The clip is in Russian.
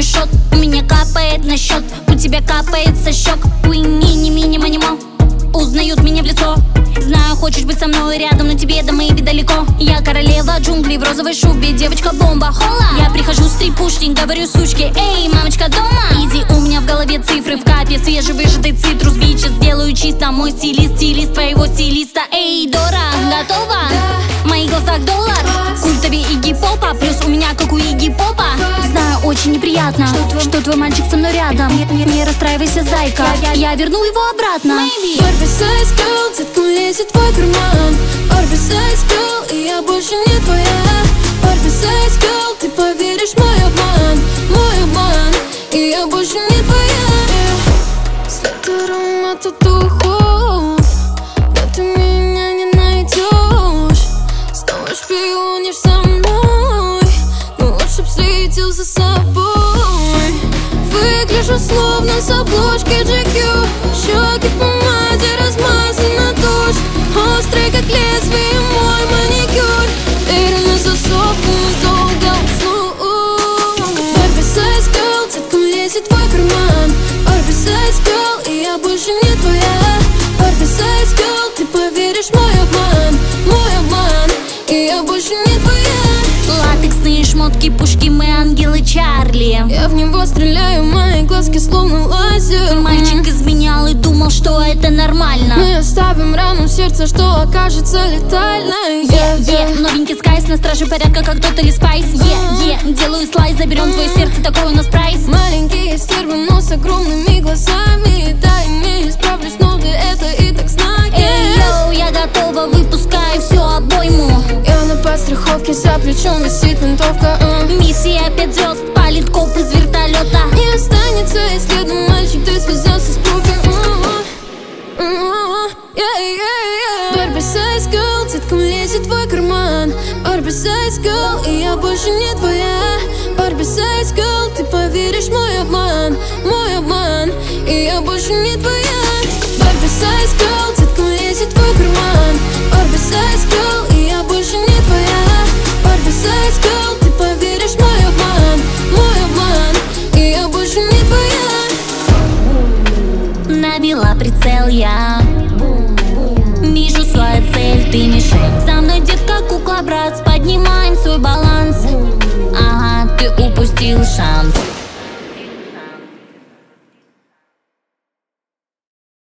мой шот. У меня капает на счет, у тебя капает со щек. Уини, мини, манимал, узнают меня в лицо. Знаю, хочешь быть со мной рядом, но тебе до моей далеко. Я королева джунглей в розовой шубе, девочка-бомба, хола. Я прихожу с трипушник, говорю сучке: эй, мамочка дома? Иди, у меня в голове цифры в капе, свежевыжатый цитрус, бича. Сделаю чисто, мой стилист, стилист твоего стилиста. Эй, Дора, готова? В моих глазах доллар, культовее Игги Попа, плюс у меня как у Игги Попа. Знаю, очень неприятно, что твой мальчик со мной рядом. Не расстраивайся, зайка, я верну его обратно. Барби сайз girl, деткам лезет в твой карман. Барби сайз girl, и я больше не твоя. Барби сайз girl, ты поверишь в мой обман, и я больше не твоя. След аромата духов, да ты меня не найдешь. Снова шпионишь за мной, но лучше б следил за собой. Выгляжу словно с обложки GQ, щеки в помаде, размазана тушь. Острый как лезвие мой маникюр, дверь на засовку, долго усну. Барби сайз girl, деткам лезет в твой карман. Барби сайз girl, и я больше не твоя. Барби сайз girl, ты поверишь в мой обман, и я больше не твоя. Латексные шмотки, пушки, мы ангелы Чарли. Я в него стреляю, мои глазки словно лазер. Мальчик изменял и думал, что это нормально. Мы оставим рану в сердце, что окажется летальной. Новенький скайс на страже порядка, как Тотали Спайс. Делаю слайс, заберем твое сердце, такой у нас прайс. Маленькие стервы, но с огромными глазами. Да, имею, справлюсь, но ты это и так знаешь. Эй, йоу, я готова, выпускаю всю обойму. Я на подстраховке, за плечом висит винтовка. Миссия 5 звезд, палит коп из вертолета. Не останется и следа, мальчик, ты связался с профи. Барби сайз girl, деткам лезет в твой карман. Барби сайз girl, и я больше не твоя. Барби сайз girl, ты поверишь в мой обман, и я больше не твоя. Барби сайз girl, деткам лезет в твой карман. Барби сайз girl, и я больше не твоя. Барби сайз girl, ты поверишь в мой обман, и я больше не твоя. Навела прицел я, вижу свою цель, ты мишень. Со мной детка, кукла, брат, поднимаем свой баланс. Ага, ты упустил шанс.